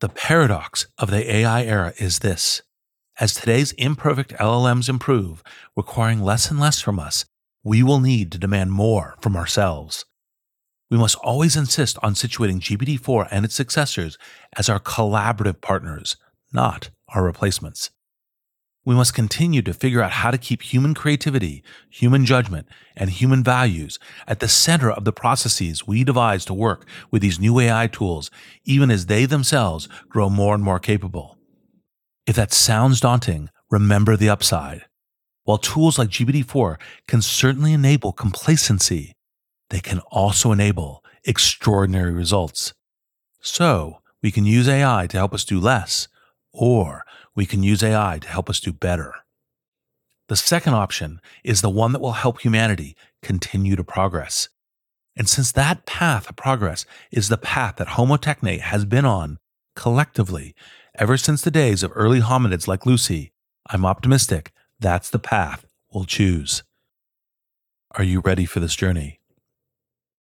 The paradox of the AI era is this. As today's imperfect LLMs improve, requiring less and less from us, we will need to demand more from ourselves. We must always insist on situating GPT-4 and its successors as our collaborative partners, not our replacements. We must continue to figure out how to keep human creativity, human judgment, and human values at the center of the processes we devise to work with these new AI tools, even as they themselves grow more and more capable. If that sounds daunting, remember the upside. While tools like GPT-4 can certainly enable complacency, they can also enable extraordinary results. So, we can use AI to help us do less, or we can use AI to help us do better. The second option is the one that will help humanity continue to progress. And since that path of progress is the path that Homo Techne has been on, collectively, ever since the days of early hominids like Lucy, I'm optimistic that's the path we'll choose. Are you ready for this journey?